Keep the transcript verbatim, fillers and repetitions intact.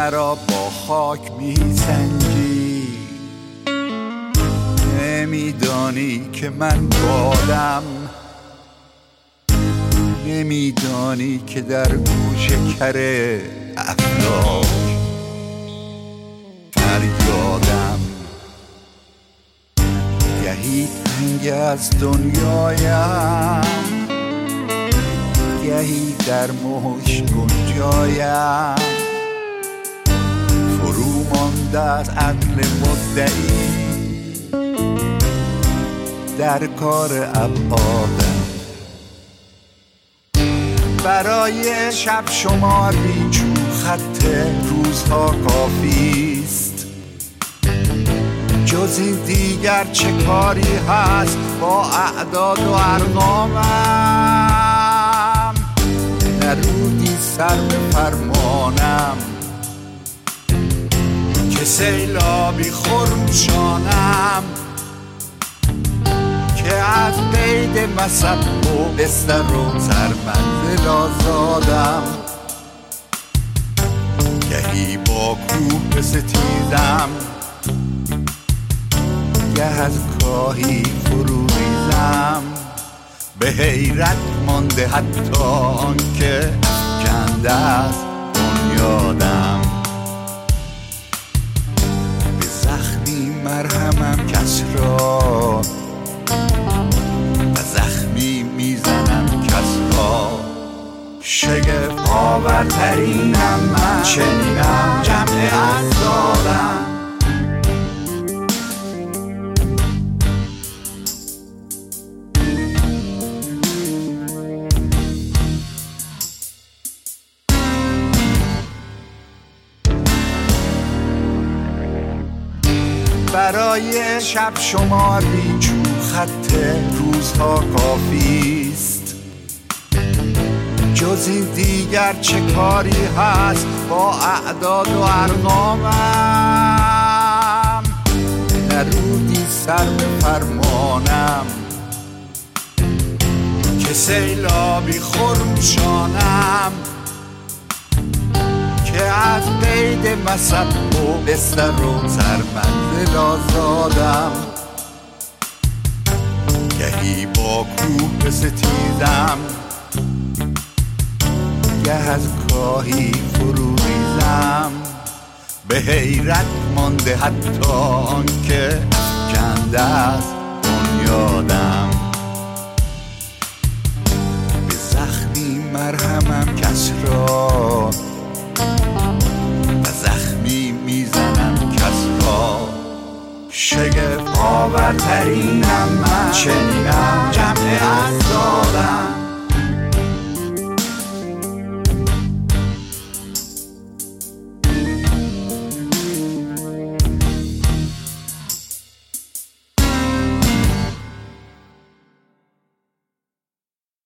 مرا با خاک میسنجی، نمیدانی که من بادم، نمیدانی که در گوش کره افلاک فریادم. گهی تنگ از دنیایم، گهی در مشت گنجایم، فرو مانده از عقل مدعی در کار ابعادم. برای شب شمار بیچون خط روزها کافیست، جز این دیگر چه کاری هست با اعداد و ارقامم؟ نرودی سر به فرمانم که سیلابی خروشانم، که از قید مصب و بستر و سرمنزل آزادم. گهی با کوه بستیزم، گه از کاهی فرو ریزم، به حیرت مانده حتی آنکه کنده از بنیادم. به زخمی مرهمم کس را، و زخمی میزنم کس را. شگفت آورترینم من، چنینم جمع اعدادم. برای شب شمار بیچون خط روزها کافیست، جز این دیگر چه کاری هست با اعداد و ارقامم؟ نرودی سر به فرمانم که سیلابی خروشانم، که از قید مصب و بستر و سرمنزل آزادم. گهی با کوه بستیزم، گه از کاهی فرو ریزم، به حیرت مانده حتی آنکه کنده از بنیادم.